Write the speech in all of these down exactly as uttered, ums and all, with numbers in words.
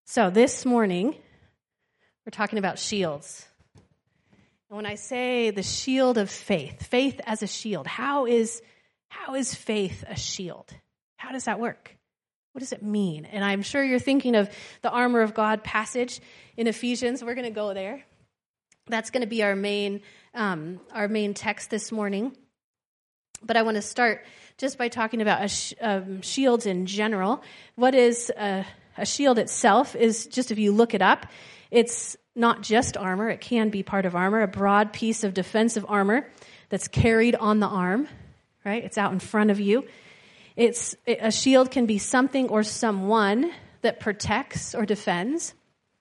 So this morning, we're talking about shields. And when I say the shield of faith, faith as a shield, how is, how is faith a shield? How does that work? What does it mean? And I'm sure you're thinking of the armor of God passage in Ephesians. We're going to go there. That's going to be our main, um, our main text this morning. But I want to start just by talking about a sh- um, shields in general. What is a, a shield itself is, just if you look it up, it's not just armor. It can be part of armor, a broad piece of defensive armor that's carried on the arm, right? It's out in front of you. It's a shield can be something or someone that protects or defends.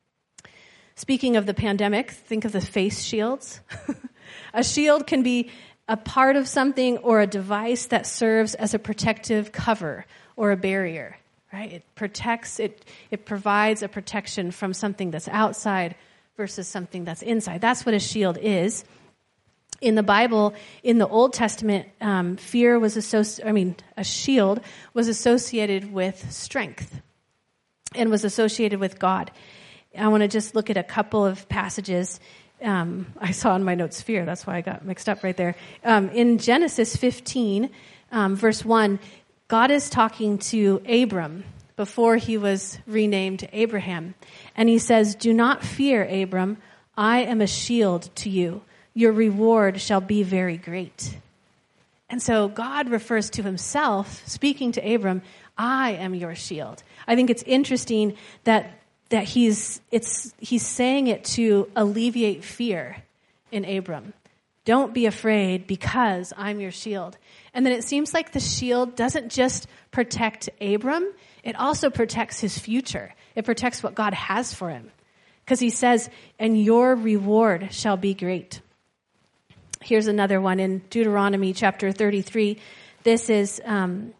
Speaking of the pandemic, think of the face shields. A shield can be a part of something or a device that serves as a protective cover or a barrier, right? It protects, it, it provides a protection from something that's outside versus something that's inside. That's what a shield is. In the Bible, in the Old Testament, um, fear was associated, I mean, a shield was associated with strength and was associated with God. I want to just look at a couple of passages. Um, I saw in my notes fear. That's why I got mixed up right there. Um, in Genesis fifteen, um, verse one, God is talking to Abram before he was renamed Abraham. And he says, "Do not fear, Abram. I am a shield to you. Your reward shall be very great." And so God refers to himself, speaking to Abram, "I am your shield." I think it's interesting that that he's it's he's saying it to alleviate fear in Abram. Don't be afraid because I'm your shield. And then it seems like the shield doesn't just protect Abram, it also protects his future. It protects what God has for him. Because he says, "And your reward shall be great." Here's another one in Deuteronomy chapter thirty-three. This is um,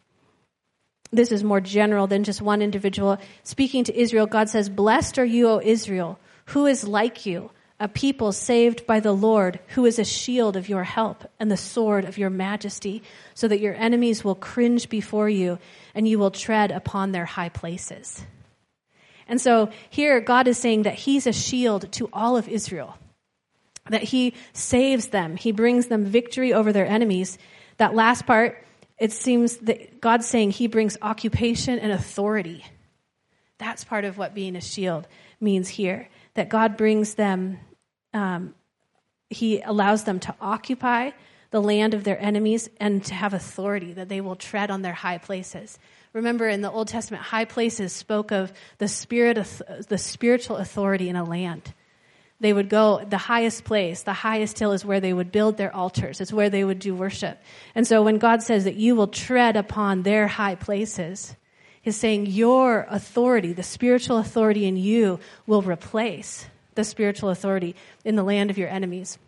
this is more general than just one individual. Speaking to Israel, God says, "Blessed are you, O Israel, who is like you, a people saved by the Lord, who is a shield of your help and the sword of your majesty, so that your enemies will cringe before you and you will tread upon their high places." And so here God is saying that he's a shield to all of Israel, that he saves them. He brings them victory over their enemies. That last part, it seems that God's saying he brings occupation and authority. That's part of what being a shield means here, that God brings them, um, he allows them to occupy the land of their enemies and to have authority, that they will tread on their high places. Remember, in the Old Testament, high places spoke of the spirit, the spiritual authority in a land. They would go, the highest place, the highest hill is where they would build their altars. It's where they would do worship. And so when God says that you will tread upon their high places, he's saying your authority, the spiritual authority in you, will replace the spiritual authority in the land of your enemies.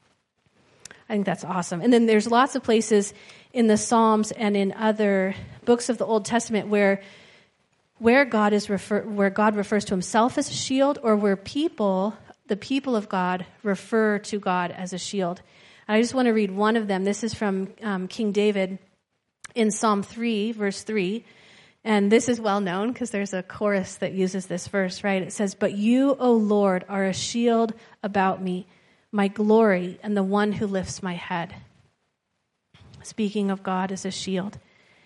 I think that's awesome. And then there's lots of places in the Psalms and in other books of the Old Testament where where God is refer, where God refers to himself as a shield, or where people the people of God refer to God as a shield. I just want to read one of them. This is from um, King David in Psalm three, verse three. And this is well known because there's a chorus that uses this verse, right? It says, "But you, O Lord, are a shield about me, my glory, and the one who lifts my head." Speaking of God as a shield.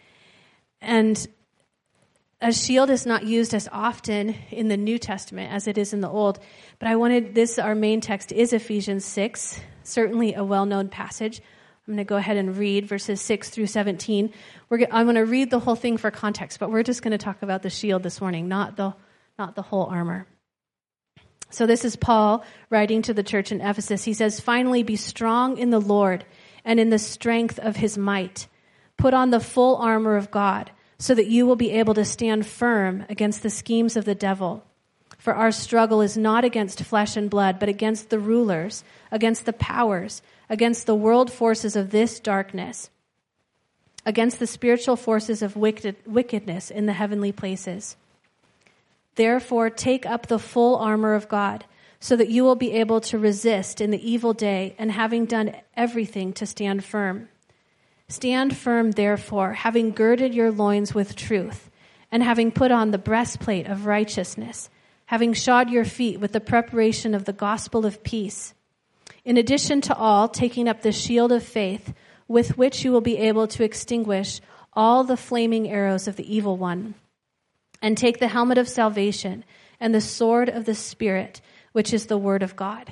And a shield is not used as often in the New Testament as it is in the Old, but I wanted this, our main text is Ephesians six, certainly a well-known passage. I'm going to go ahead and read verses six through seventeen. We're, I'm going to read the whole thing for context, but we're just going to talk about the shield this morning, not the, not the whole armor. So this is Paul writing to the church in Ephesus. He says, "Finally, be strong in the Lord and in the strength of his might. Put on the full armor of God, so that you will be able to stand firm against the schemes of the devil. For our struggle is not against flesh and blood, but against the rulers, against the powers, against the world forces of this darkness, against the spiritual forces of wicked, wickedness in the heavenly places. Therefore, take up the full armor of God, so that you will be able to resist in the evil day, and having done everything, to stand firm. Stand firm, therefore, having girded your loins with truth, and having put on the breastplate of righteousness, having shod your feet with the preparation of the gospel of peace. In addition to all, taking up the shield of faith, with which you will be able to extinguish all the flaming arrows of the evil one. And take the helmet of salvation and the sword of the Spirit, which is the word of God.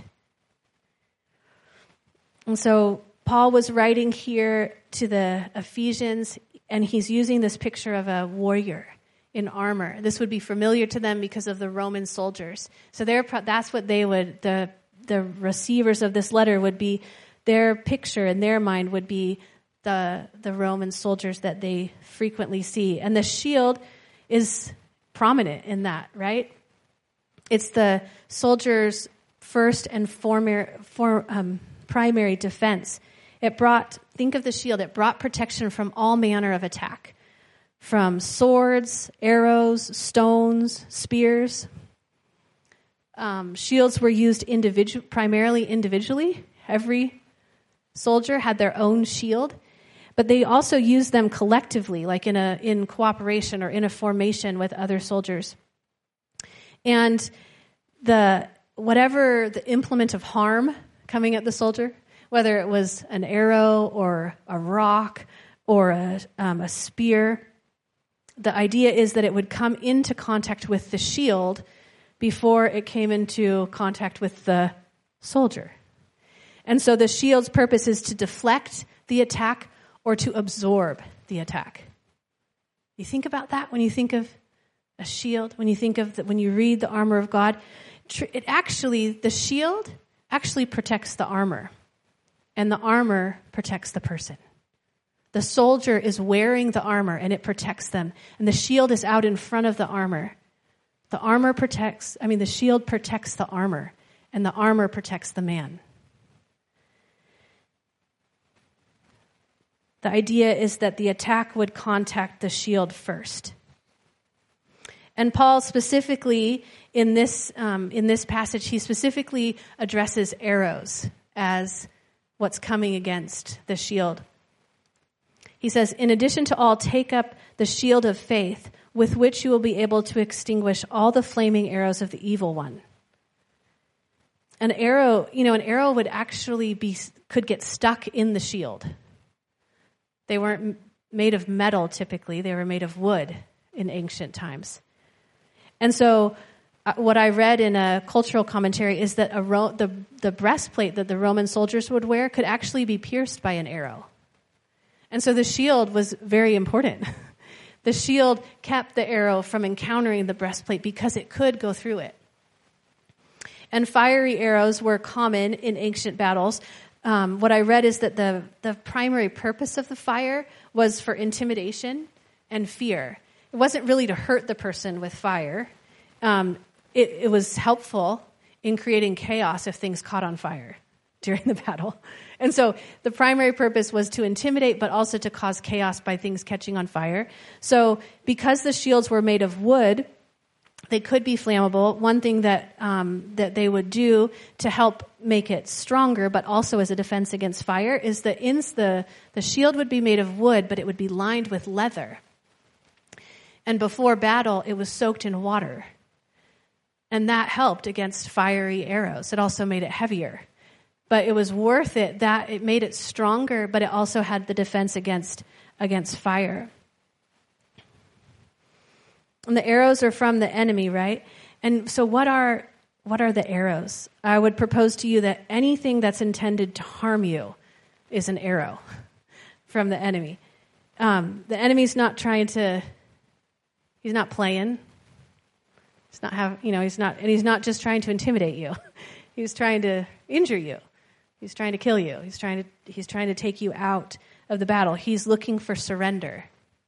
And so Paul was writing here to the Ephesians, and he's using this picture of a warrior in armor. This would be familiar to them because of the Roman soldiers. So they're, that's what they would, the, the receivers of this letter would be, their picture in their mind would be the, the Roman soldiers that they frequently see. And the shield is prominent in that, right? It's the soldier's first and former, for, um, primary defense. It brought, think of the shield, it brought protection from all manner of attack, from swords, arrows, stones, spears. Um, shields were used individu- primarily individually. Every soldier had their own shield, but they also used them collectively, like in a in cooperation or in a formation with other soldiers. And the whatever the implement of harm coming at the soldier, whether it was an arrow or a rock or a, um, a spear, the idea is that it would come into contact with the shield before it came into contact with the soldier. And so the shield's purpose is to deflect the attack or to absorb the attack. You think about that when you think of a shield, when you think of the, when you read the armor of God, it actually, the shield actually protects the armor, and the armor protects the person. The soldier is wearing the armor, and it protects them, and the shield is out in front of the armor. The armor protects, I mean, the shield protects the armor, and the armor protects the man. The idea is that the attack would contact the shield first. And Paul specifically, in this um, in this passage, he specifically addresses arrows as what's coming against the shield. He says, in addition to all, take up the shield of faith, with which you will be able to extinguish all the flaming arrows of the evil one. An arrow, you know, an arrow would actually be, could get stuck in the shield. They weren't made of metal typically, they were made of wood in ancient times. And so uh, what I read in a cultural commentary is that a Ro- the, the breastplate that the Roman soldiers would wear could actually be pierced by an arrow. And so the shield was very important. The shield kept the arrow from encountering the breastplate because it could go through it. And fiery arrows were common in ancient battles. Um, what I read is that the, the primary purpose of the fire was for intimidation and fear. It wasn't really to hurt the person with fire. Um, it, it was helpful in creating chaos if things caught on fire during the battle. And so the primary purpose was to intimidate, but also to cause chaos by things catching on fire. So because the shields were made of wood, they could be flammable. One thing that um, that they would do to help make it stronger, but also as a defense against fire, is the ins the the shield would be made of wood, but it would be lined with leather. And before battle, it was soaked in water. And that helped against fiery arrows. It also made it heavier. But it was worth it that it made it stronger, but it also had the defense against against fire. And the arrows are from the enemy, right? And so what are what are the arrows? I would propose to you that anything that's intended to harm you is an arrow from the enemy. Um, the enemy's not trying to, he's not playing. He's not have, you know, he's not, and he's not just trying to intimidate you. He's trying to injure you. He's trying to kill you. He's trying to, he's trying to take you out of the battle. He's looking for surrender.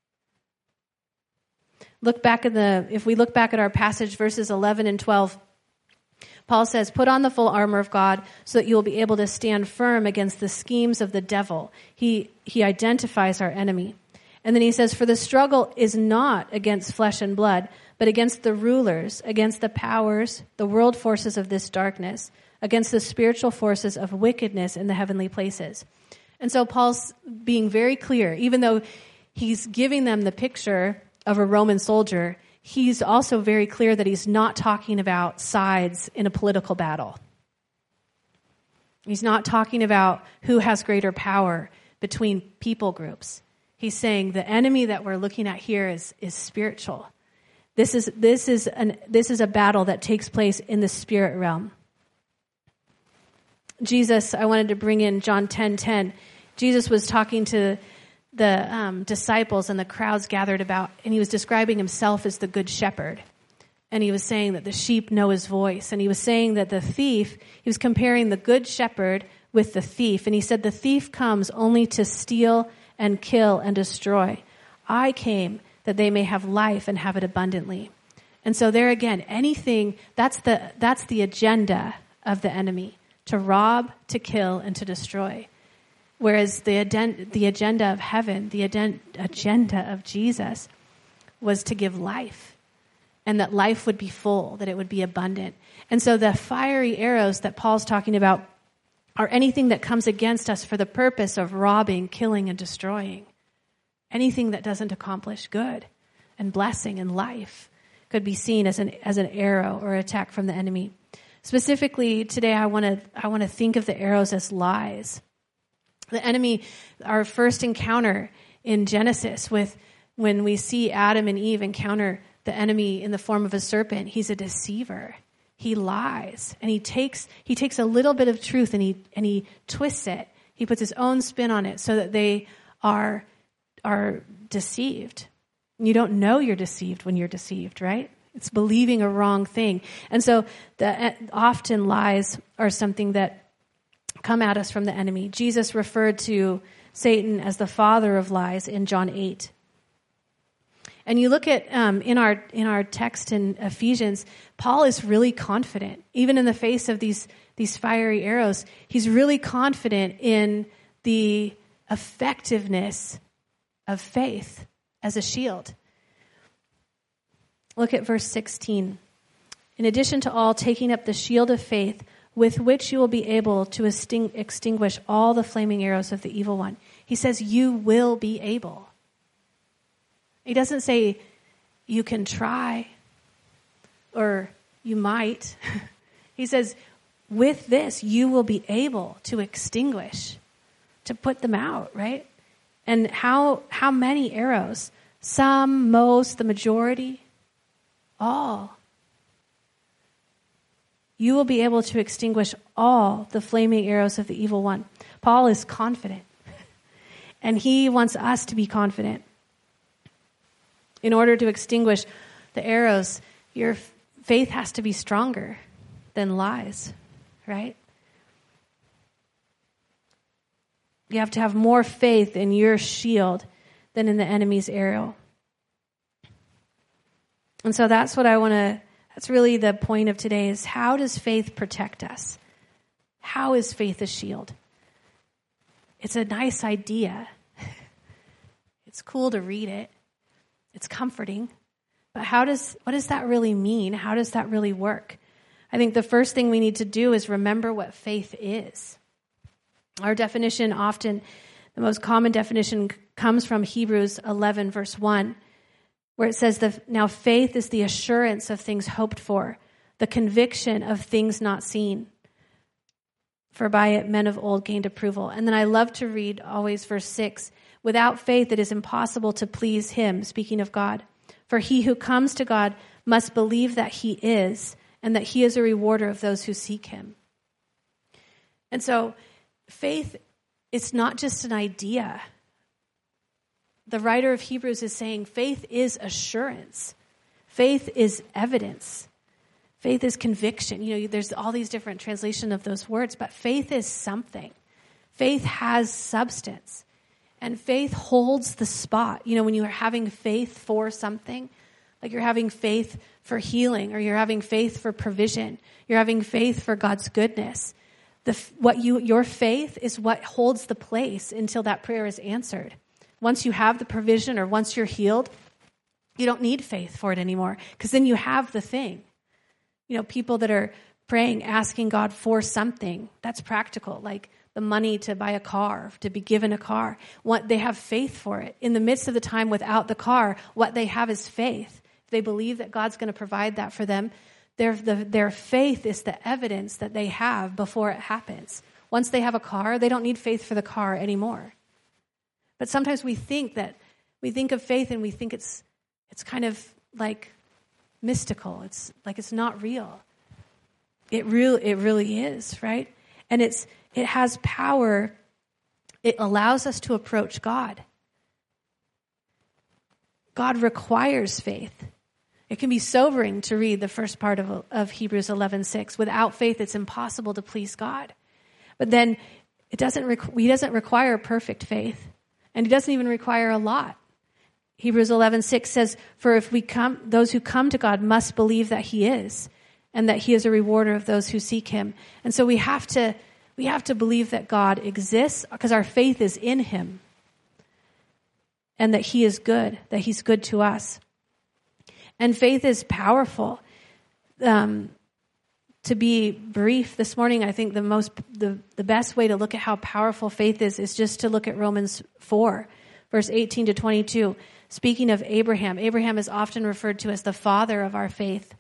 Look back at the, if we look back at our passage, verses eleven and twelve, Paul says, put on the full armor of God so that you will be able to stand firm against the schemes of the devil. He, he identifies our enemy. And then he says, for the struggle is not against flesh and blood, but against the rulers, against the powers, the world forces of this darkness, against the spiritual forces of wickedness in the heavenly places. And so Paul's being very clear, even though he's giving them the picture of a Roman soldier, he's also very clear that he's not talking about sides in a political battle. He's not talking about who has greater power between people groups. He's saying the enemy that we're looking at here is, is spiritual. This is, this is an, this is a battle that takes place in the spirit realm. Jesus, I wanted to bring in John ten ten. Jesus was talking to the um, disciples and the crowds gathered about, and he was describing himself as the good shepherd. And he was saying that the sheep know his voice. And he was saying that the thief, he was comparing the good shepherd with the thief. And he said, the thief comes only to steal and kill and destroy. I came that they may have life and have it abundantly. And so there again, anything, that's the, that's the agenda of the enemy, to rob, to kill, and to destroy. Whereas the, the agenda of heaven, the agenda of Jesus was to give life, and that life would be full, that it would be abundant. And so the fiery arrows that Paul's talking about are anything that comes against us for the purpose of robbing, killing, and destroying. Anything that doesn't accomplish good and blessing and life could be seen as an as an arrow or attack from the enemy. Specifically, today I want to I want to think of the arrows as lies. The enemy, our first encounter in Genesis with when we see Adam and Eve encounter the enemy in the form of a serpent, he's a deceiver. He lies, and he takes he takes a little bit of truth and he and he twists it. He puts his own spin on it so that they are are deceived. You don't know you're deceived when you're deceived, right? It's believing a wrong thing. And so the often lies are something that come at us from the enemy. Jesus referred to Satan as the father of lies in John eight. And you look at um, in our in our text in Ephesians, Paul is really confident, even in the face of these these fiery arrows. He's really confident in the effectiveness of faith as a shield. Look at verse sixteen. In addition to all, taking up the shield of faith, with which you will be able to extinguish all the flaming arrows of the evil one. He says, you will be able. He doesn't say you can try or you might. He says, with this, you will be able to extinguish, to put them out, right? And how how many arrows? Some, most, the majority, all. You will be able to extinguish all the flaming arrows of the evil one. Paul is confident, and he wants us to be confident. In order to extinguish the arrows, your faith has to be stronger than lies, right? You have to have more faith in your shield than in the enemy's arrow. And so that's what I want to, that's really the point of today is how does faith protect us? How is faith a shield? It's a nice idea. It's cool to read it. It's comforting. But how does, what does that really mean? How does that really work? I think the first thing we need to do is remember what faith is. Our definition often, the most common definition comes from Hebrews eleven verse one, where it says, that now faith is the assurance of things hoped for, the conviction of things not seen. For by it men of old gained approval. And then I love to read always verse six, without faith it is impossible to please him, speaking of God. For he who comes to God must believe that he is, and that he is a rewarder of those who seek him. And so faith is not just an idea. The writer of Hebrews is saying faith is assurance. Faith is evidence. Faith is conviction. You know, there's all these different translations of those words, but faith is something. Faith has substance. And faith holds the spot. You know, when you are having faith for something, like you're having faith for healing, or you're having faith for provision, you're having faith for God's goodness. The, what you, your faith is what holds the place until that prayer is answered. Once you have the provision or once you're healed, you don't need faith for it anymore because then you have the thing. You know, people that are praying, asking God for something, that's practical, like the money to buy a car, to be given a car. What they have faith for it. In the midst of the time without the car, what they have is faith. they believe that God's going to provide that for them. Their, the, their faith is the evidence that they have before it happens. Once they have a car, they don't need faith for the car anymore. But sometimes we think that, we think of faith and we think it's it's kind of like mystical. It's like it's not real. It real it really is, right? And it's it has power. It allows us to approach God. God requires faith. It can be sobering to read the first part of, of Hebrews eleven six. Without faith, it's impossible to please God. But then it doesn't requ- he doesn't require perfect faith, and he doesn't even require a lot. Hebrews eleven six says, "For if we come, those who come to God must believe that he is, and that he is a rewarder of those who seek him." And so we have to we have to believe that God exists because our faith is in him, and that he is good, that he's good to us. And faith is powerful. Um, to be brief this morning, I think the most the, the best way to look at how powerful faith is is just to look at Romans four, verse eighteen to twenty-two. Speaking of Abraham, Abraham is often referred to as the father of our faith.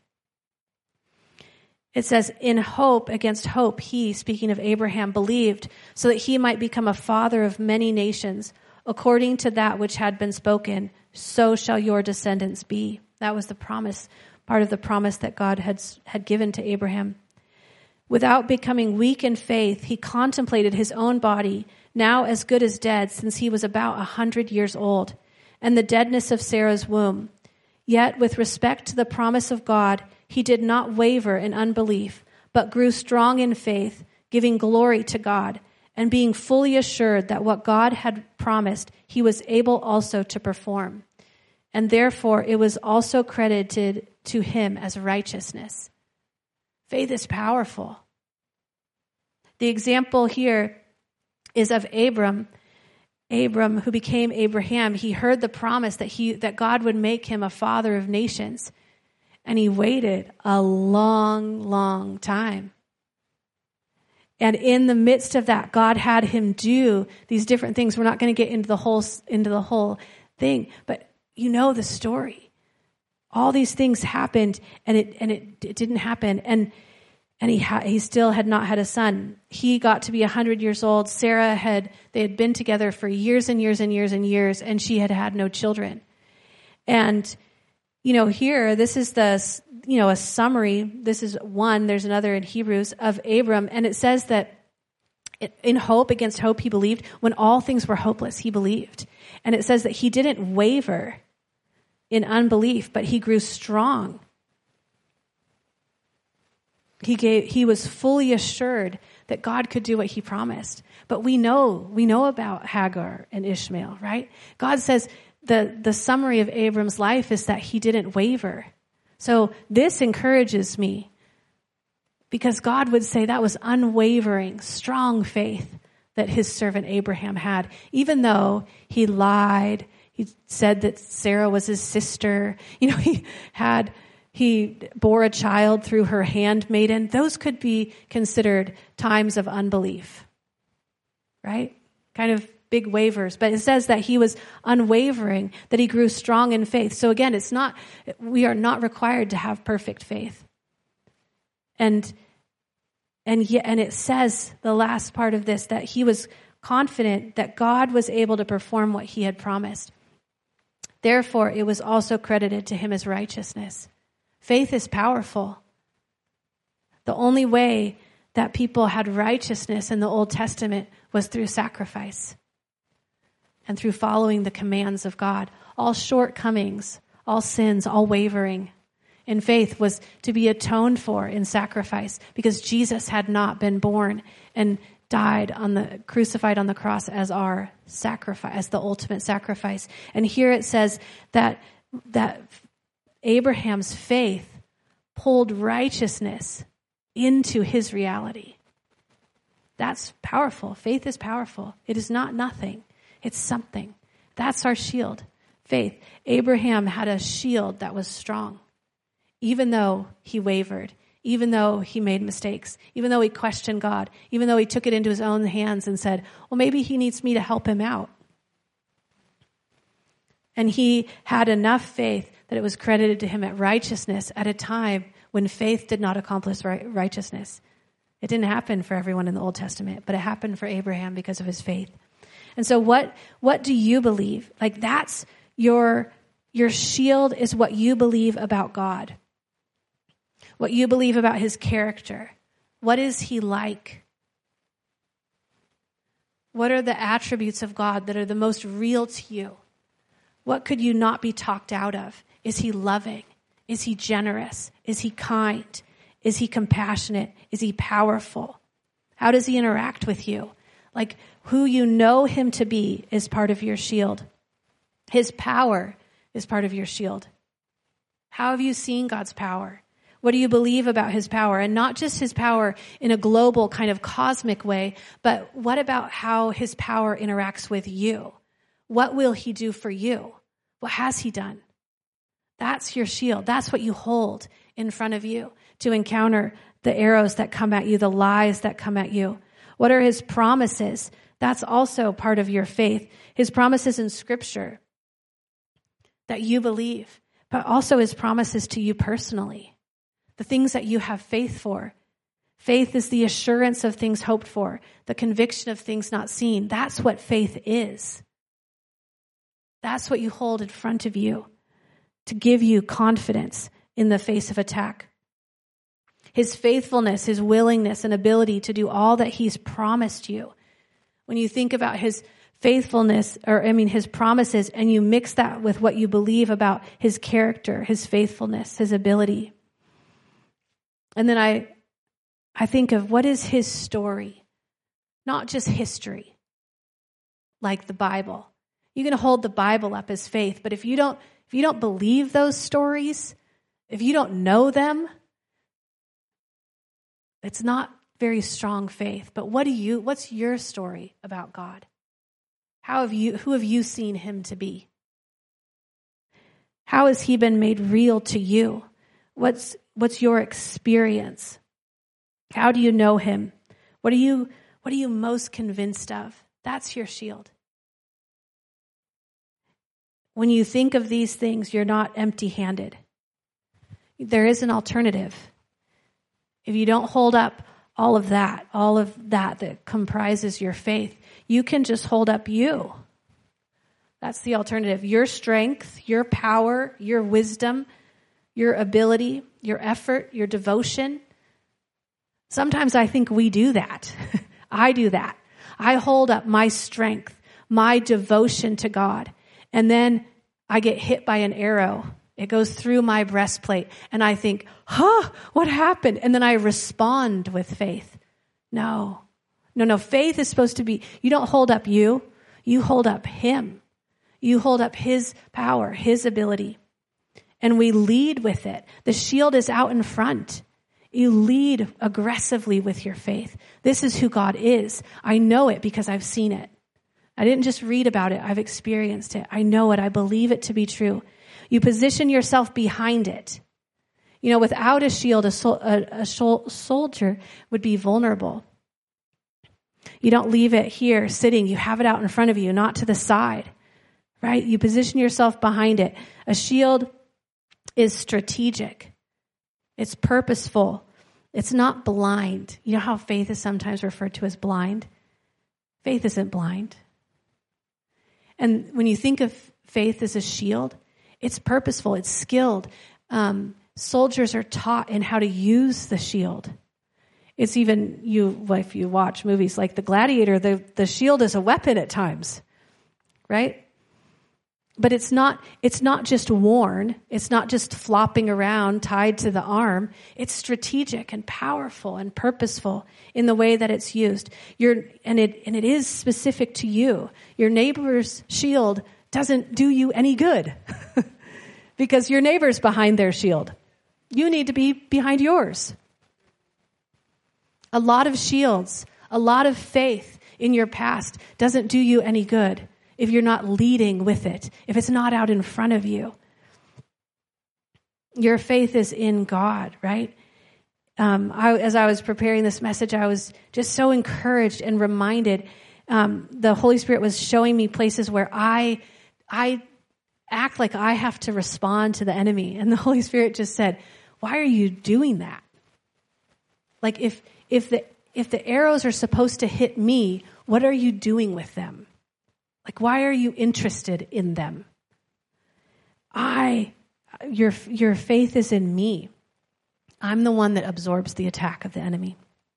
It says, "In hope against hope, he," speaking of Abraham, "believed so that he might become a father of many nations, according to that which had been spoken, so shall your descendants be." That was the promise, part of the promise that God had, had given to Abraham. "Without becoming weak in faith, he contemplated his own body, now as good as dead, since he was about a hundred years old, and the deadness of Sarah's womb. Yet with respect to the promise of God, he did not waver in unbelief, but grew strong in faith, giving glory to God, and being fully assured that what God had promised, he was able also to perform. And therefore it was also credited to him as righteousness." Faith is powerful. The example here is of Abram. Abram, who became Abraham, he heard the promise that he that God would make him a father of nations. And he waited a long, long time. And in the midst of that, God had him do these different things. We're not going to get into the whole into the whole thing, but you know the story. All these things happened, and it and it, it didn't happen. And and he ha- he still had not had a son. He got to be a hundred years old. Sarah had they had been together for years and years and years and years, and she had had no children. And you know, here this is the you know a summary. This is one. There's another in Hebrews of Abram, and it says that in hope against hope he believed. When all things were hopeless, he believed, and it says that he didn't waver in unbelief, but he grew strong. He gave, he was fully assured that God could do what he promised. But we know, we know about Hagar and Ishmael, right? God says the, the summary of Abram's life is that he didn't waver. So this encourages me because God would say that was unwavering, strong faith that his servant Abraham had, even though he lied. He said that Sarah was his sister. You know, he had, he bore a child through her handmaiden. Those could be considered times of unbelief, right? Kind of big wavers. But it says that he was unwavering, that he grew strong in faith. So again, it's not, we are not required to have perfect faith. And, and yet, and it says the last part of this, that he was confident that God was able to perform what he had promised. Therefore, it was also credited to him as righteousness. Faith is powerful. The only way that people had righteousness in the Old Testament was through sacrifice and through following the commands of God. All shortcomings, all sins, all wavering in faith was to be atoned for in sacrifice because Jesus had not been born and died on the crucified on the cross as our sacrifice, as the ultimate sacrifice. And here it says that that Abraham's faith pulled righteousness into his reality. That's powerful. Faith is powerful. It is not nothing. It's something. That's our shield. Faith. Abraham had a shield that was strong, even though he wavered, even though he made mistakes, even though he questioned God, even though he took it into his own hands and said, well, maybe he needs me to help him out. And he had enough faith that it was credited to him at righteousness at a time when faith did not accomplish righteousness. It didn't happen for everyone in the Old Testament, but it happened for Abraham because of his faith. And so what, what do you believe? Like that's your, your shield is what you believe about God. What you believe about his character. What is he like? What are the attributes of God that are the most real to you? What could you not be talked out of? Is he loving? Is he generous? Is he kind? Is he compassionate? Is he powerful? How does he interact with you? Like who you know him to be is part of your shield. His power is part of your shield. How have you seen God's power? What do you believe about his power? And not just his power in a global kind of cosmic way, but what about how his power interacts with you? What will he do for you? What has he done? That's your shield. That's what you hold in front of you to encounter the arrows that come at you, the lies that come at you. What are his promises? That's also part of your faith. His promises in Scripture that you believe, but also his promises to you personally. The things that you have faith for. Faith is the assurance of things hoped for, the conviction of things not seen. That's what faith is. That's what you hold in front of you to give you confidence in the face of attack. His faithfulness, his willingness and ability to do all that he's promised you. When you think about his faithfulness, or I mean his promises, and you mix that with what you believe about his character, his faithfulness, his ability. And then I, I think of what is his story, not just history, like the Bible. You can hold the Bible up as faith, but if you don't, if you don't believe those stories, if you don't know them, it's not very strong faith. But what do you, what's your story about God? How have you, who have you seen him to be? How has he been made real to you? What's, what's your experience? How do you know him? What are you, what are you most convinced of? That's your shield. When you think of these things, you're not empty-handed. There is an alternative. If you don't hold up all of that, all of that that comprises your faith, you can just hold up you. That's the alternative. Your strength, your power, your wisdom, your ability, your effort, your devotion. Sometimes I think we do that. I do that. I hold up my strength, my devotion to God, and then I get hit by an arrow. It goes through my breastplate, and I think, huh, what happened? And then I respond with faith. No, no, no. Faith is supposed to be, you don't hold up you, you hold up him. You hold up his power, his ability. And we lead with it. The shield is out in front. You lead aggressively with your faith. This is who God is. I know it because I've seen it. I didn't just read about it. I've experienced it. I know it. I believe it to be true. You position yourself behind it. You know, without a shield, a, sol- a, a sol- soldier would be vulnerable. You don't leave it here sitting. You have it out in front of you, not to the side, right? You position yourself behind it. A shield is strategic. It's purposeful. It's not blind. You know how faith is sometimes referred to as blind? Faith isn't blind. And when you think of faith as a shield, it's purposeful. It's skilled. Um, soldiers are taught in how to use the shield. It's even, you, if you watch movies like The Gladiator, the, the shield is a weapon at times, right? But it's not, it's not just worn. It's not just flopping around tied to the arm. It's strategic and powerful and purposeful in the way that it's used. You're, and it, and it is specific to you. Your neighbor's shield doesn't do you any good because your neighbor's behind their shield. You need to be behind yours. A lot of shields, a lot of faith in your past doesn't do you any good if you're not leading with it, if it's not out in front of you. Your faith is in God, right? Um, I, as I was preparing this message, I was just so encouraged and reminded. Um, the Holy Spirit was showing me places where I, I act like I have to respond to the enemy. And the Holy Spirit just said, why are you doing that? Like if if the if the arrows are supposed to hit me, what are you doing with them? Like, why are you interested in them? I, your your faith is in me. I'm the one that absorbs the attack of the enemy.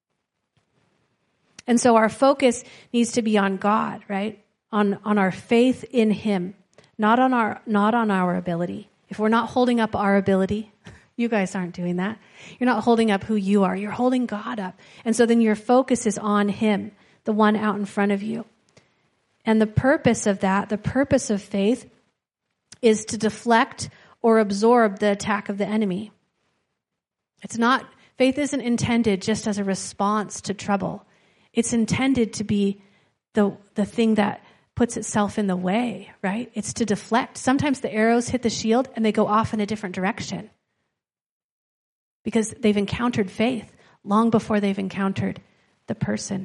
And so our focus needs to be on God, right? On on our faith in him, not on our not on our ability. If we're not holding up our ability, you guys aren't doing that. You're not holding up who you are. You're holding God up. And so then your focus is on him, the one out in front of you. And the purpose of that, the purpose of faith, is to deflect or absorb the attack of the enemy. It's not, faith isn't intended just as a response to trouble. It's intended to be the the thing that puts itself in the way, right? It's to deflect. Sometimes the arrows hit the shield and they go off in a different direction because they've encountered faith long before they've encountered the person.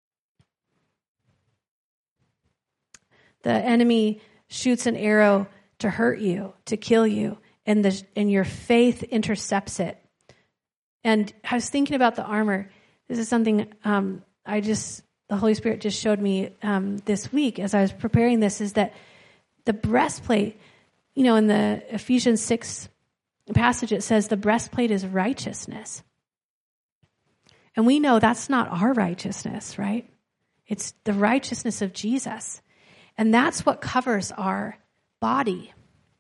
The enemy shoots an arrow to hurt you, to kill you, and the and your faith intercepts it. And I was thinking about the armor. This is something um, I just, the Holy Spirit just showed me um, this week as I was preparing this, is that the breastplate, you know, in the Ephesians six passage, it says the breastplate is righteousness. And we know that's not our righteousness, right? It's the righteousness of Jesus. And that's what covers our body.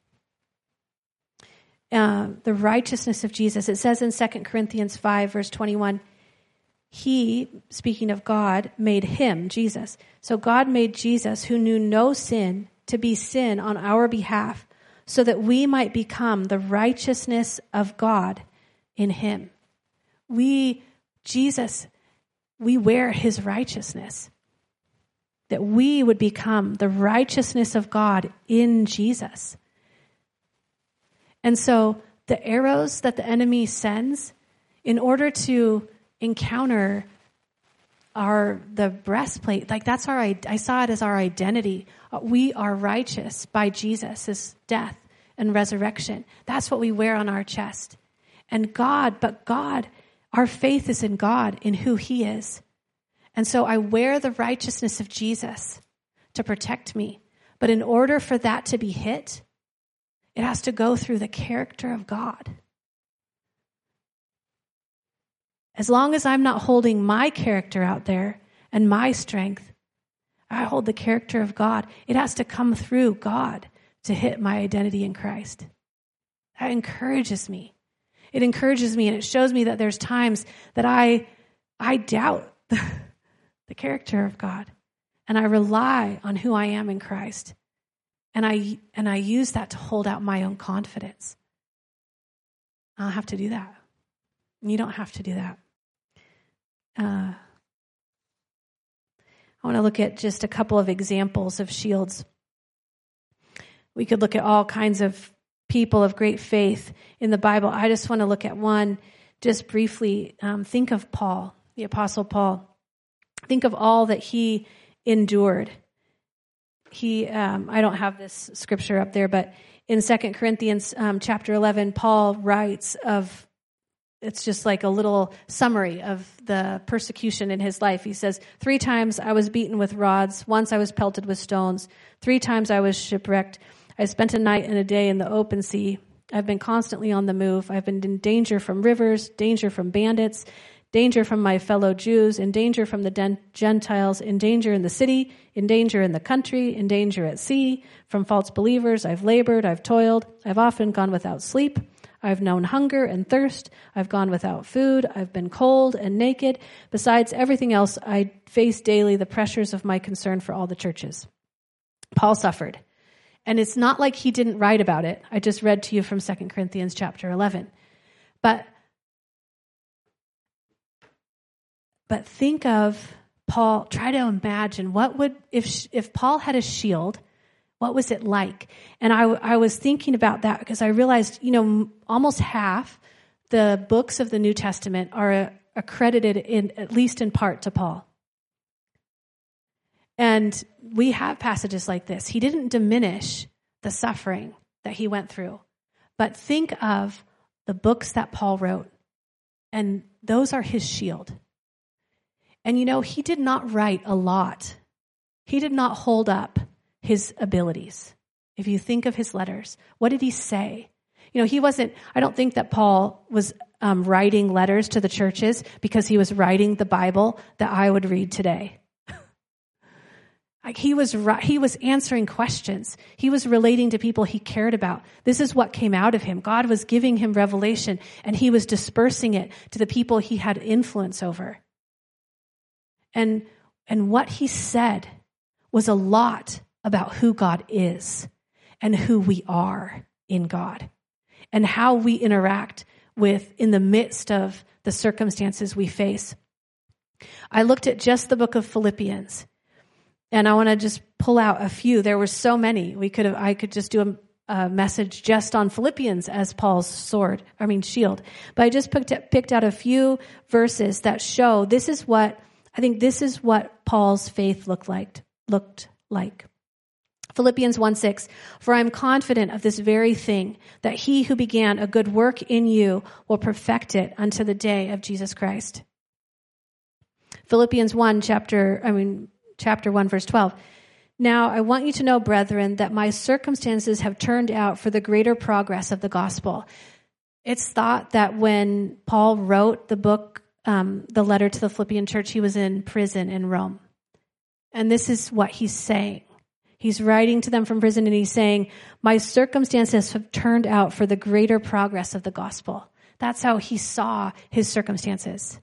Uh, the righteousness of Jesus. It says in Second Corinthians five, verse twenty-one, he, speaking of God, made him, Jesus. So God made Jesus, who knew no sin, to be sin on our behalf, so that we might become the righteousness of God in him. We, Jesus, we wear his righteousness. That we would become the righteousness of God in Jesus. And so the arrows that the enemy sends, in order to encounter our the breastplate, like that's our, I saw it as our identity. We are righteous by Jesus' death and resurrection. That's what we wear on our chest. And God, but God, our faith is in God, in who he is. And so I wear the righteousness of Jesus to protect me. But in order for that to be hit, it has to go through the character of God. As long as I'm not holding my character out there and my strength, I hold the character of God. It has to come through God to hit my identity in Christ. That encourages me. It encourages me, and it shows me that there's times that I I doubt the, the character of God, and I rely on who I am in Christ. And I and I use that to hold out my own confidence. I don't have to do that. You don't have to do that. Uh, I want to look at just a couple of examples of shields. We could look at all kinds of people of great faith in the Bible. I just want to look at one just briefly. Um, think of Paul, the Apostle Paul. Think of all that he endured. He, um, I don't have this scripture up there, but in Second Corinthians um, chapter eleven, Paul writes of, it's just like a little summary of the persecution in his life. He says, three times I was beaten with rods. Once I was pelted with stones. Three times I was shipwrecked. I spent a night and a day in the open sea. I've been constantly on the move. I've been in danger from rivers, danger from bandits, danger from my fellow Jews, in danger from the Gentiles, in danger in the city, in danger in the country, in danger at sea, from false believers. I've labored, I've toiled. I've often gone without sleep. I've known hunger and thirst. I've gone without food. I've been cold and naked. Besides everything else, I face daily the pressures of my concern for all the churches. Paul suffered. And it's not like he didn't write about it. I just read to you from Second Corinthians chapter eleven. But, but think of Paul, try to imagine what would, if, if Paul had a shield, what was it like? And I, I was thinking about that because I realized, you know, almost half the books of the New Testament are accredited in, at least in part, to Paul. And we have passages like this. He didn't diminish the the suffering that he went through, but think of the books that Paul wrote, and those are his shield. And you know, he did not write a lot. He did not hold up his abilities. If you think of his letters, what did he say? You know, he wasn't, I don't think that Paul was um, writing letters to the churches because he was writing the Bible that I would read today. Like he was, he was answering questions. He was relating to people he cared about. This is what came out of him. God was giving him revelation, and he was dispersing it to the people he had influence over. And, and what he said was a lot about who God is and who we are in God and how we interact with in the midst of the circumstances we face. I looked at just the book of Philippians, and I want to just pull out a few. There were so many. We could have, I could just do a, a message just on Philippians as Paul's sword, I mean shield. But I just picked, picked out a few verses that show this is what, I think this is what Paul's faith looked like, looked like. Philippians one six, for I am confident of this very thing, that he who began a good work in you will perfect it unto the day of Jesus Christ. Philippians one, chapter, I mean, chapter one, verse twelve. Now I want you to know, brethren, that my circumstances have turned out for the greater progress of the gospel. It's thought that when Paul wrote the book, um, the letter to the Philippian church, he was in prison in Rome. And this is what he's saying. He's writing to them from prison, and he's saying, my circumstances have turned out for the greater progress of the gospel. That's how he saw his circumstances.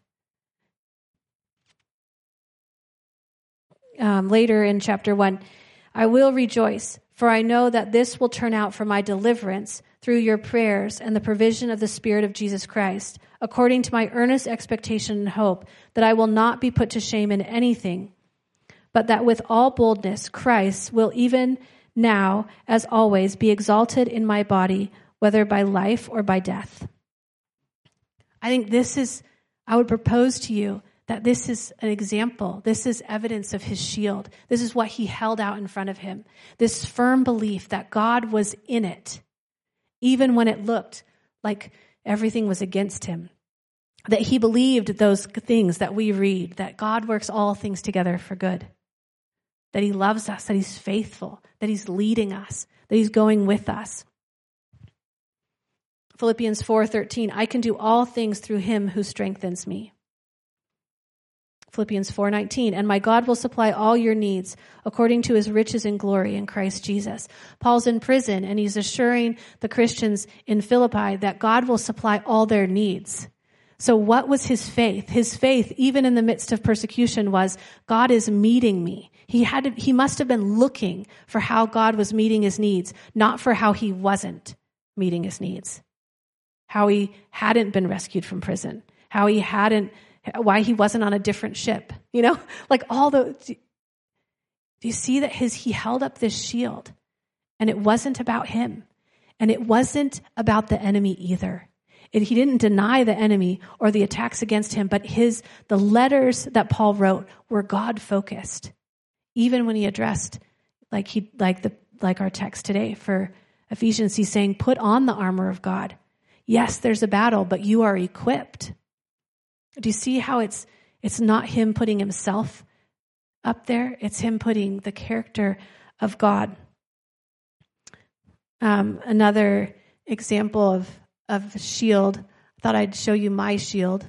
Um, later in chapter one, I will rejoice, for I know that this will turn out for my deliverance through your prayers and the provision of the Spirit of Jesus Christ, according to my earnest expectation and hope that I will not be put to shame in anything, but that with all boldness Christ will even now, as always, be exalted in my body, whether by life or by death. I think this is, I would propose to you that this is an example. This is evidence of his shield. This is what he held out in front of him. This firm belief that God was in it, even when it looked like everything was against him. That he believed those things that we read, that God works all things together for good. That he loves us, that he's faithful, that he's leading us, that he's going with us. Philippians four thirteen, I can do all things through him who strengthens me. Philippians four nineteen, and my God will supply all your needs according to his riches and glory in Christ Jesus. Paul's in prison, and he's assuring the Christians in Philippi that God will supply all their needs. So what was his faith? His faith, even in the midst of persecution, was God is meeting me. He had to, he must have been looking for how God was meeting his needs, not for how he wasn't meeting his needs. How he hadn't been rescued from prison. How he hadn't, why he wasn't on a different ship. You know, like all the, do you see that his, he held up this shield, and it wasn't about him, and it wasn't about the enemy either. It, he didn't deny the enemy or the attacks against him, but his, the letters that Paul wrote were God focused. Even when he addressed, like he, like the, like our text today for Ephesians, he's saying, put on the armor of God. Yes, there's a battle, but you are equipped. Do you see how it's, it's not him putting himself up there? It's him putting the character of God. Um, another example of, of shield. I thought I'd show you my shield.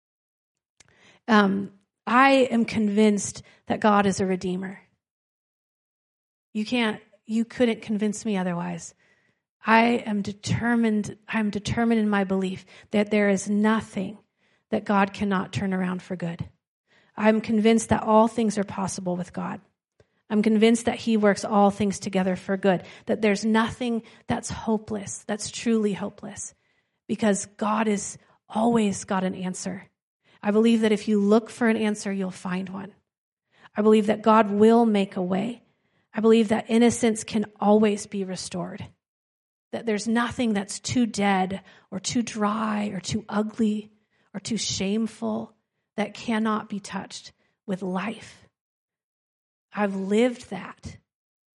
Um, I am convinced that God is a redeemer. You can't, you couldn't convince me otherwise. I am determined, I'm determined in my belief that there is nothing that God cannot turn around for good. I'm convinced that all things are possible with God. I'm convinced that he works all things together for good, that there's nothing that's hopeless, that's truly hopeless, because God has always got an answer. I believe that if you look for an answer, you'll find one. I believe that God will make a way. I believe that innocence can always be restored, that there's nothing that's too dead or too dry or too ugly or too shameful that cannot be touched with life. I've lived that.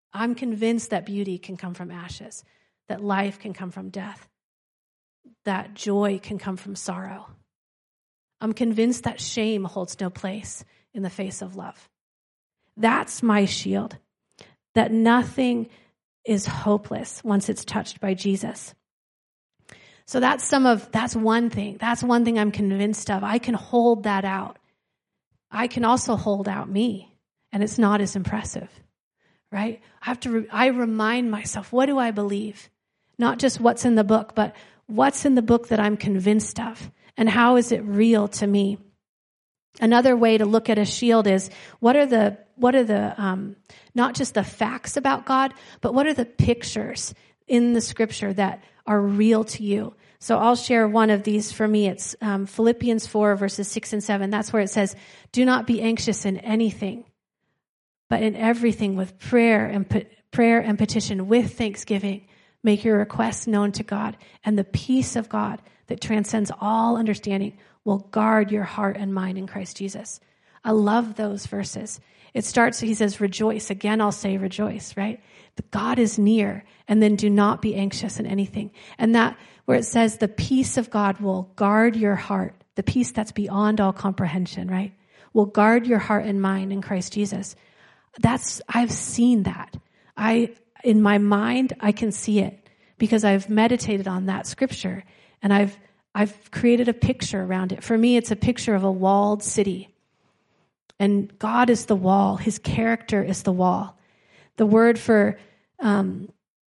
I'm convinced that beauty can come from ashes, that life can come from death, that joy can come from sorrow. I'm convinced that shame holds no place in the face of love. That's my shield, that nothing is hopeless once it's touched by Jesus. So that's some of, that's one thing. That's one thing I'm convinced of. I can hold that out. I can also hold out me, and it's not as impressive, right? I have to, re- I remind myself, what do I believe? Not just what's in the book, but what's in the book that I'm convinced of, and how is it real to me? Another way to look at a shield is, what are the, what are the, um, not just the facts about God, but what are the pictures in the scripture that are real to you? So I'll share one of these. For me, it's um, Philippians four, verses six and seven. That's where it says, do not be anxious in anything, but in everything with prayer and pe- prayer and petition with thanksgiving, make your requests known to God, and the peace of God that transcends all understanding will guard your heart and mind in Christ Jesus. I love those verses. It starts, he says, rejoice. Again, I'll say rejoice, right? But God is near, and then do not be anxious in anything. And that, where it says the peace of God will guard your heart, the peace that's beyond all comprehension, right? Will guard your heart and mind in Christ Jesus. That's, I've seen that. I, in my mind, I can see it because I've meditated on that scripture, and I've, I've created a picture around it. For me, it's a picture of a walled city. And God is the wall. His character is the wall. The word for, um,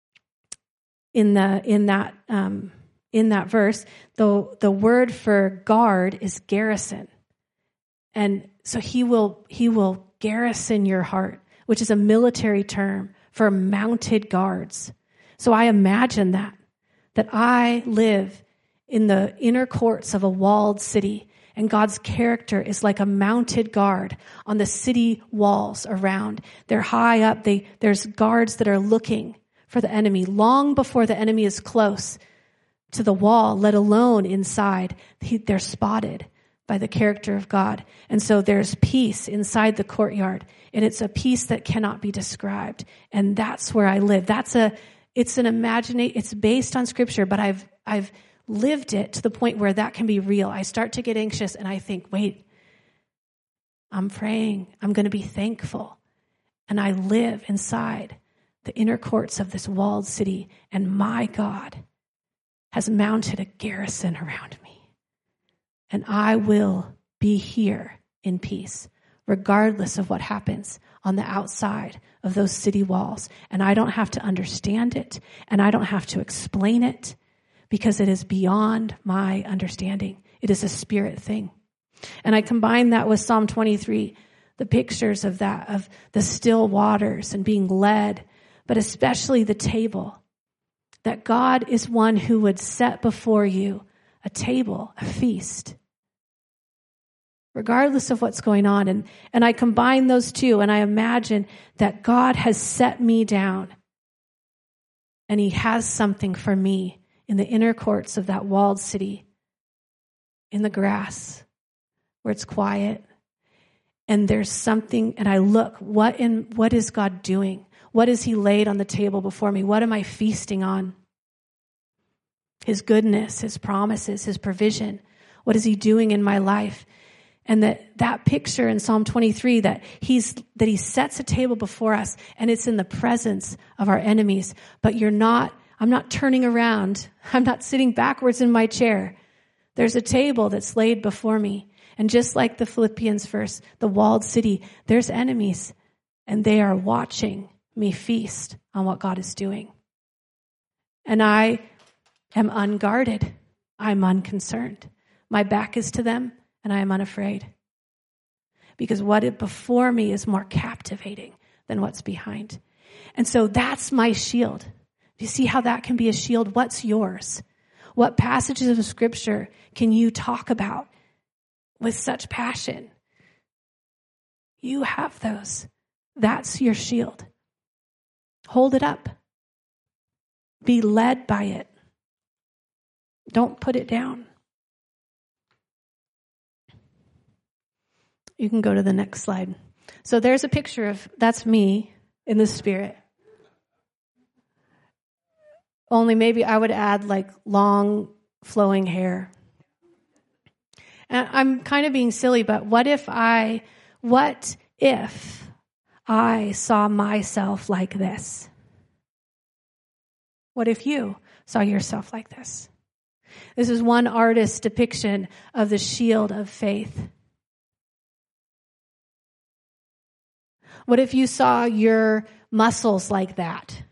in the, in that, um, in that verse, the, the word for guard is garrison. And so he will, he will garrison your heart, which is a military term for mounted guards. So I imagine that, that I live in the inner courts of a walled city, and God's character is like a mounted guard on the city walls around. They're high up. They, there's guards that are looking for the enemy long before the enemy is close to the wall, let alone inside. They're spotted by the character of God. And so there's peace inside the courtyard, and it's a peace that cannot be described. And that's where I live. That's a, it's an imagination. It's based on scripture, but I've, I've lived it to the point where that can be real. I start to get anxious, and I think, wait, I'm praying. I'm going to be thankful. And I live inside the inner courts of this walled city, and my God has mounted a garrison around me. And I will be here in peace, regardless of what happens on the outside of those city walls. And I don't have to understand it, and I don't have to explain it, because it is beyond my understanding. It is a spirit thing. And I combine that with Psalm twenty-three, the pictures of that, of the still waters and being led, but especially the table. That God is one who would set before you a table, a feast, regardless of what's going on. And, and I combine those two, and I imagine that God has set me down, and he has something for me in the inner courts of that walled city, in the grass, where it's quiet, and there's something, and I look, what in what is God doing? What has he laid on the table before me? What am I feasting on? His goodness, his promises, his provision. What is he doing in my life? And that, that picture in Psalm twenty-three, that he's, that he sets a table before us, and it's in the presence of our enemies. But you're not, I'm not turning around. I'm not sitting backwards in my chair. There's a table that's laid before me. And just like the Philippians verse, the walled city, there's enemies, and they are watching me feast on what God is doing. And I am unguarded. I'm unconcerned. My back is to them, and I am unafraid. Because what is before me is more captivating than what's behind. And so that's my shield. Do you see how that can be a shield? What's yours? What passages of scripture can you talk about with such passion? You have those. That's your shield. Hold it up. Be led by it. Don't put it down. You can go to the next slide. So there's a picture of, that's me in the spirit. Only maybe I would add like long flowing hair. And I'm kind of being silly, but what if I, what if I saw myself like this? What if you saw yourself like this? This is one artist's depiction of the shield of faith. What if you saw your muscles like that?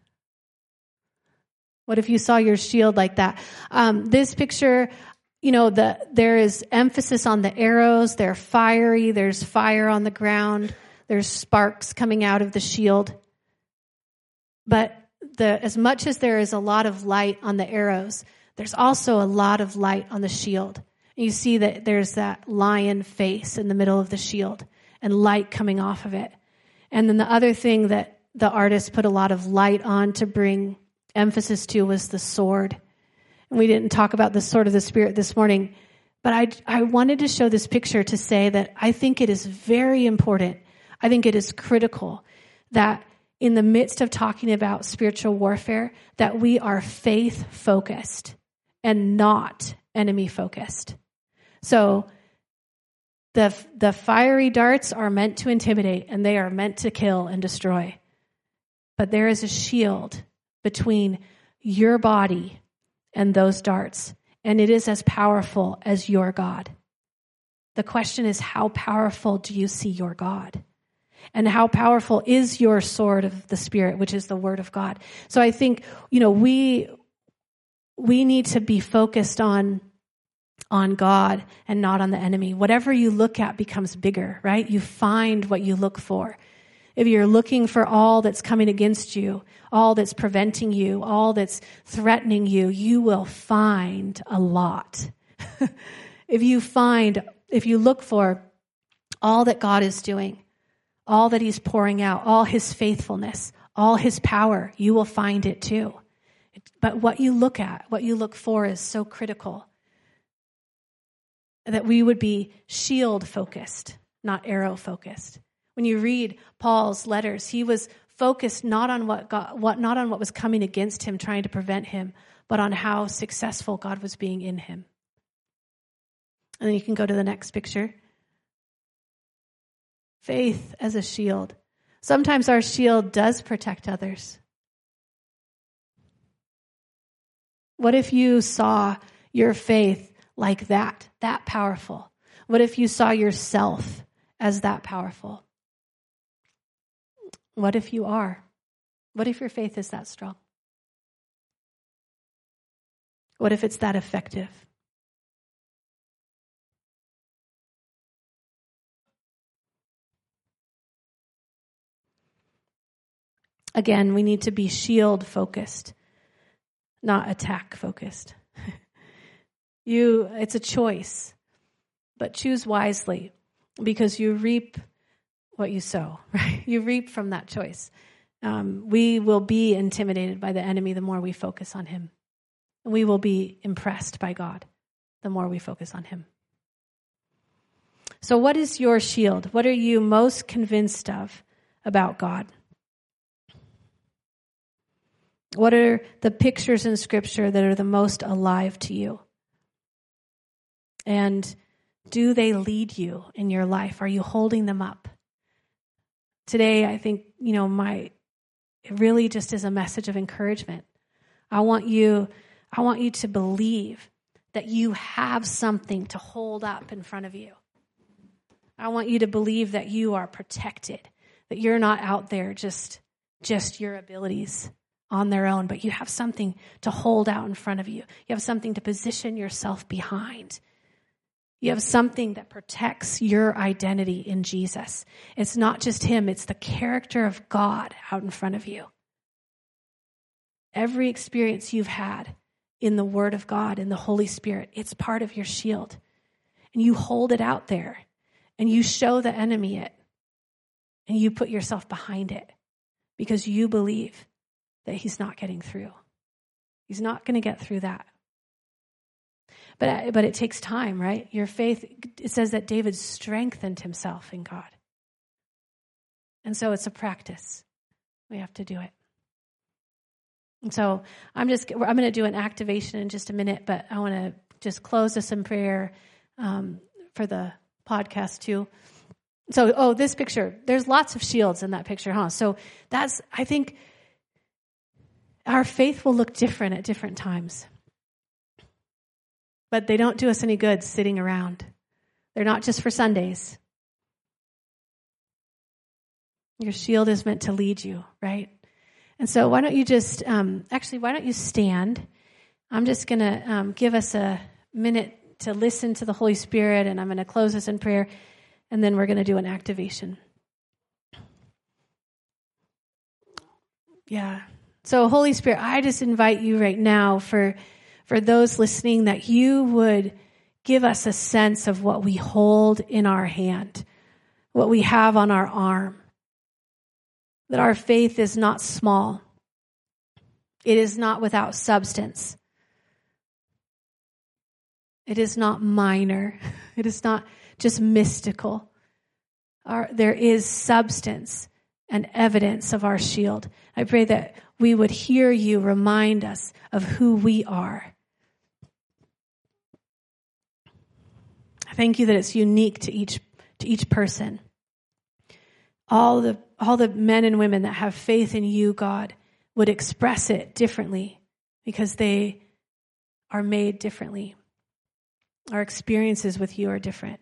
What if you saw your shield like that? Um, this picture, you know, the, there is emphasis on the arrows. They're fiery. There's fire on the ground. There's sparks coming out of the shield. But the, as much as there is a lot of light on the arrows, there's also a lot of light on the shield. And you see that there's that lion face in the middle of the shield and light coming off of it. And then the other thing that the artist put a lot of light on to bring emphasis to was the sword. And we didn't talk about the sword of the Spirit this morning, but I, I wanted to show this picture to say that I think it is very important. I think it is critical that in the midst of talking about spiritual warfare, that we are faith-focused and not enemy-focused. So the, the fiery darts are meant to intimidate, and they are meant to kill and destroy. But there is a shield between your body and those darts, and it is as powerful as your God. The question is, how powerful do you see your God? And how powerful is your sword of the Spirit, which is the Word of God? So I think, you know, we we need to be focused on on God and not on the enemy. Whatever you look at becomes bigger, right? You find what you look for. If you're looking for all that's coming against you, all that's preventing you, all that's threatening you, you will find a lot. If you find, if you look for all that God is doing, all that he's pouring out, all his faithfulness, all his power, you will find it too. But what you look at, what you look for is so critical. That we would be shield focused, not arrow focused. When you read Paul's letters, he was focused not on what God, what not on what was coming against him, trying to prevent him, but on how successful God was being in him. And then you can go to the next picture. Faith as a shield. Sometimes our shield does protect others. What if you saw your faith like that, that powerful? What if you saw yourself as that powerful? What if you are? What if your faith is that strong? What if it's that effective? Again, we need to be shield focused, not attack focused. You, it's a choice, but choose wisely because you reap what you sow, right? You reap from that choice. Um, we will be intimidated by the enemy the more we focus on him. And we will be impressed by God the more we focus on him. So what is your shield? What are you most convinced of about God? What are the pictures in Scripture that are the most alive to you? And do they lead you in your life? Are you holding them up? Today, I think, you know, my, it really just is a message of encouragement. I want you, I want you to believe that you have something to hold up in front of you. I want you to believe that you are protected, that you're not out there just, just your abilities on their own, but you have something to hold out in front of you. You have something to position yourself behind. You have something that protects your identity in Jesus. It's not just him, it's the character of God out in front of you. Every experience you've had in the Word of God, in the Holy Spirit, it's part of your shield. And you hold it out there, and you show the enemy it, and you put yourself behind it because you believe that he's not getting through. He's not going to get through that. But, but it takes time, right? Your faith, it says that David strengthened himself in God. And so it's a practice. We have to do it. And so I'm just, I'm going to do an activation in just a minute, but I want to just close this in prayer um, for the podcast too. So, oh, this picture, there's lots of shields in that picture, huh? So that's, I think our faith will look different at different times. But they don't do us any good sitting around. They're not just for Sundays. Your shield is meant to lead you, right? And so why don't you just, um, actually, why don't you stand? I'm just going to um, give us a minute to listen to the Holy Spirit, and I'm going to close this in prayer, and then we're going to do an activation. Yeah. So Holy Spirit, I just invite you right now for, for those listening that you would give us a sense of what we hold in our hand, what we have on our arm. That our faith is not small. It is not without substance. It is not minor. It is not just mystical. Our, there is substance and evidence of our shield. I pray that we would hear you remind us of who we are. I thank you that it's unique to each to each person. All the all the men and women that have faith in you, God, would express it differently because they are made differently. Our experiences with you are different.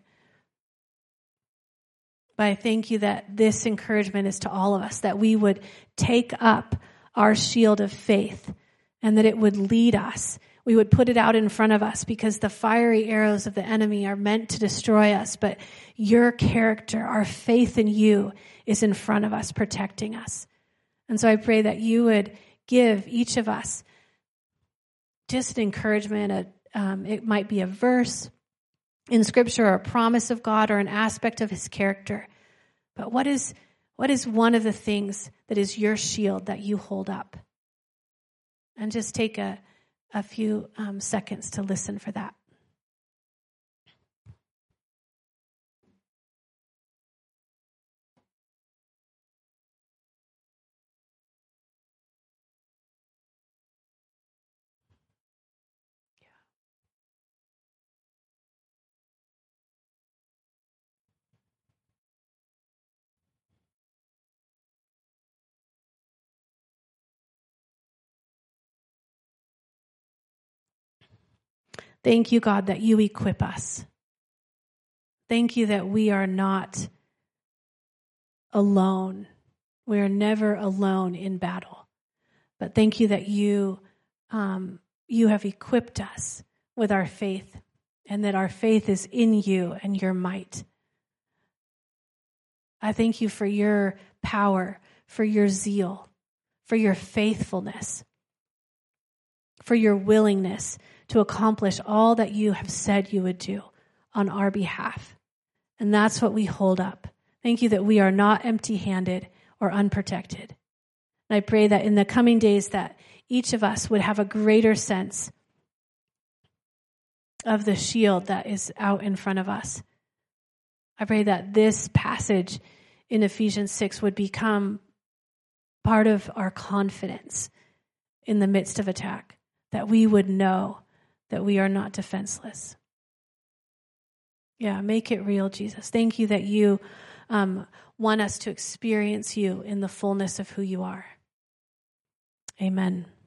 But I thank you that this encouragement is to all of us, that we would take up our shield of faith and that it would lead us. We would put it out in front of us because the fiery arrows of the enemy are meant to destroy us, but your character, our faith in you, is in front of us, protecting us. And so I pray that you would give each of us just an encouragement. A, um, it might be a verse in Scripture or a promise of God or an aspect of his character. But what is what is one of the things that is your shield that you hold up? And just take a, a few um, seconds to listen for that. Thank you, God, that you equip us. Thank you that we are not alone. We are never alone in battle. But thank you that you, um, you have equipped us with our faith, and that our faith is in you and your might. I thank you for your power, for your zeal, for your faithfulness, for your willingness to accomplish all that you have said you would do on our behalf. And that's what we hold up. Thank you that we are not empty-handed or unprotected. And I pray that in the coming days that each of us would have a greater sense of the shield that is out in front of us. I pray that this passage in Ephesians six would become part of our confidence in the midst of attack, that we would know that we are not defenseless. Yeah, make it real, Jesus. Thank you that you um, want us to experience you in the fullness of who you are. Amen.